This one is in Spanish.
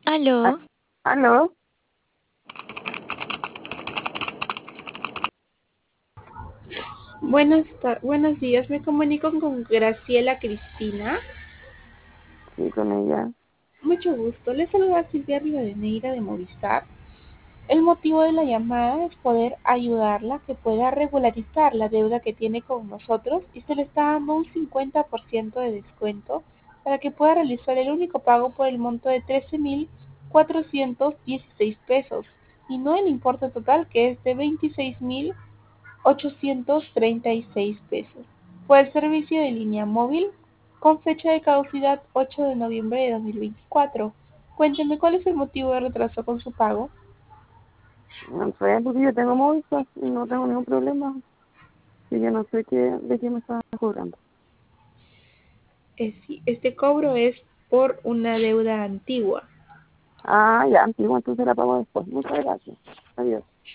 Ah, Aló, ¿aló? Buenos días, me comunico con Graciela Cristina. Sí, con ella. Mucho gusto, les saluda Silvia Rivadeneira de Movistar. El motivo de la llamada es poder ayudarla que pueda regularizar la deuda que tiene con nosotros y se le está dando un 50% de descuento para que pueda realizar el único pago por el monto de 13.416 pesos y no el importe total que es de 26.836 pesos por el servicio de línea móvil con fecha de caducidad 8 de noviembre de 2024. Cuénteme cuál es el motivo de retraso con su pago. No sé, porque yo tengo Movistar y no tengo ningún problema. Y yo no sé de qué me están cobrando. Sí, este cobro es por una deuda antigua. Ah, ya, antiguo, entonces la pago después. Muchas gracias. Adiós.